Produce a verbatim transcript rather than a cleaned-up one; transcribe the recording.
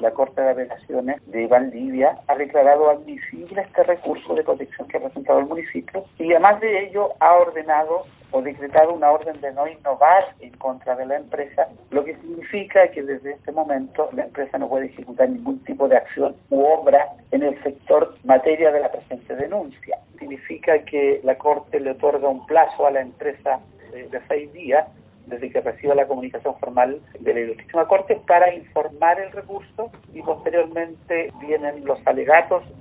la Corte de Apelaciones de Valdivia ha declarado admisible este recurso de protección que ha presentado el municipio y además de ello ha ordenado o decretado una orden de no innovar en contra de la empresa, lo que significa que desde este momento la empresa no puede ejecutar ningún tipo de acción u obra en el sector materia de la presente denuncia. Significa que la Corte le otorga un plazo a la empresa de, de seis días desde que reciba la comunicación formal de la Ilustrísima Corte para informar el recurso y posteriormente vienen los alegatos